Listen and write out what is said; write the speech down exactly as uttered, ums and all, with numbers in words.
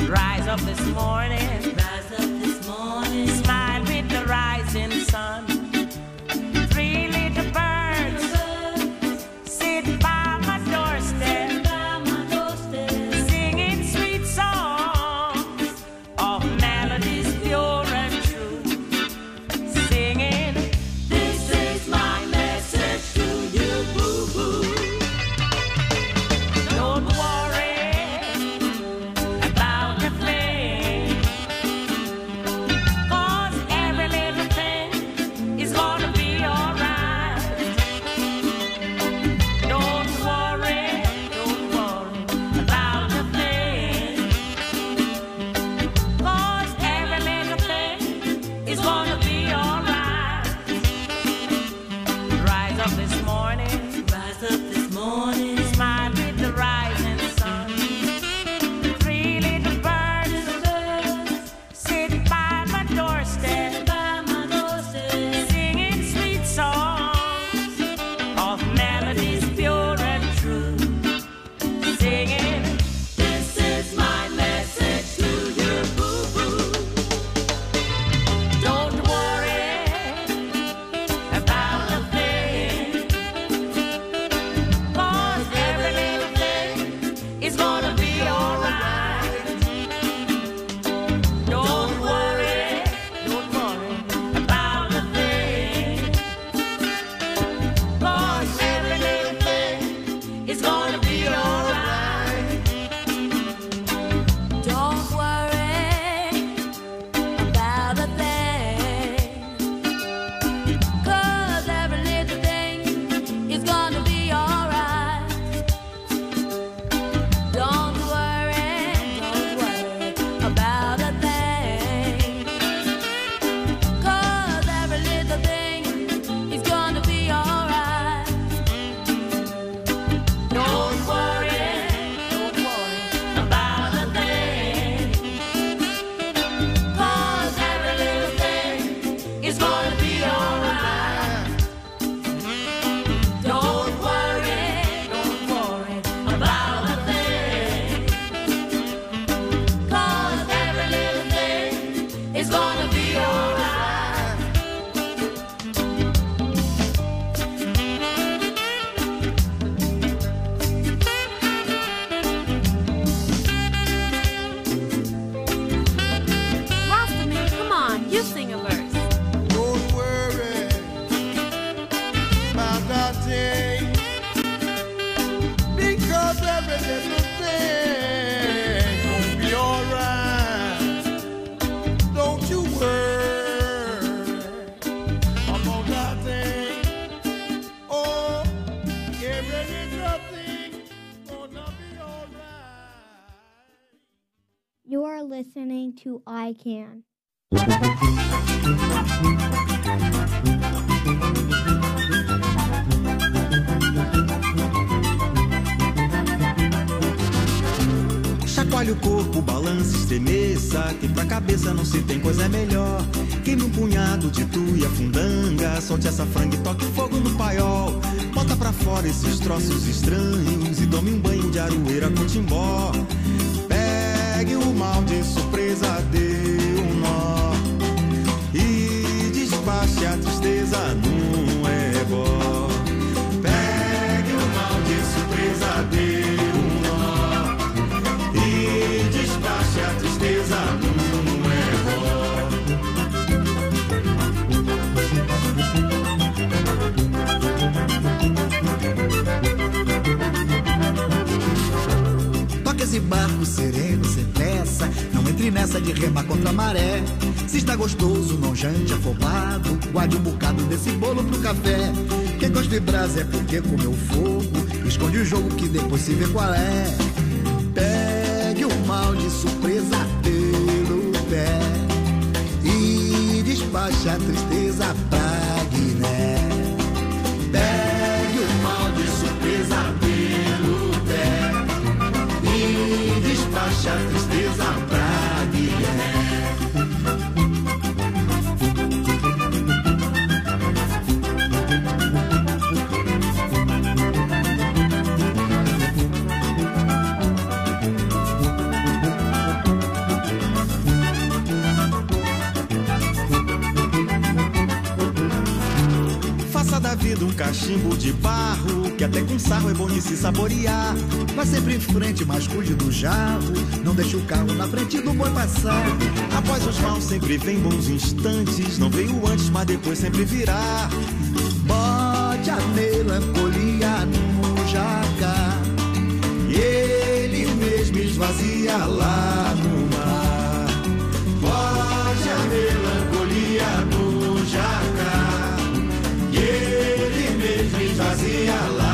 Rise up this morning, rise up this morning, smile with the rising sun. Three little birds sit by my doorstep, singing sweet songs of melodies pure and true. Singing, this is my message to you. Don't worry about a thing, 'cause every little thing is gonna be alright. Don't worry, don't worry about a thing, 'cause every little thing is gonna be alright. Rise up this morning, rise up this morning, smile with the rising sun. Three little birds sit by my doorstep, by my doorstep, singing sweet songs of melodies pure and true. Singing, this is my message to you. don't worry about a thing, 'cause every little thing is gonna be alright. Don't worry, don't worry about a thing, 'cause every little thing is gonna be alright. Don't worry about a thing, 'cause every little thing is gonna be alright. Don't worry, don't worry about a thing, 'cause every little thing is gonna be alright. Don't worry, don't worry about a thing, 'cause every little thing is gonna be alright. Don't worry, don't worry about a thing, 'cause every little thing is gonna be alright. Rostamere, come on, you sing a verse. Don't worry about that thing, because every little thing gonna be alright. Don't you worry about that thing. Oh, every little thing gonna be alright. You are listening to I Can. Chacoalhe o corpo, balance, estremeça, que pra cabeça não se tem coisa melhor. Queime um punhado de tuia, fundanga, solte essa franga e toque fogo no paiol. Bota pra fora esses troços estranhos e tome um banho de aroeira com timbó. Pegue o mal de surpresa, dê um nó e despache a tristeza num ebó. Pegue o mal de surpresa, dê um nó e despache a tristeza num ebó. Toque esse barco sereno, sem pressa, não entre nessa de remar contra a maré. Se está gostoso, não jante afobado, guarde um bocado desse bolo pro café. Quem gosta de brasa é porque comeu fogo, esconde o jogo que depois se vê qual é. Pegue o mal de surpresa pelo pé e despache a tristeza pra Guiné. Pegue o mal de surpresa pelo pé e despache a tristeza pra Guiné. cachimbo de barro, que até com sarro é bom de se saborear. Vá sempre em frente, mas cuide do jarro, não deixe o carro na frente do boi passar. Após os maus sempre vem bons instantes, não veio antes, mas depois sempre virá. Bote a melancolia no jacar, e ele mesmo esvazia lá no mar. Bote a melancolia no jacar, e ele mesmo esvazia lá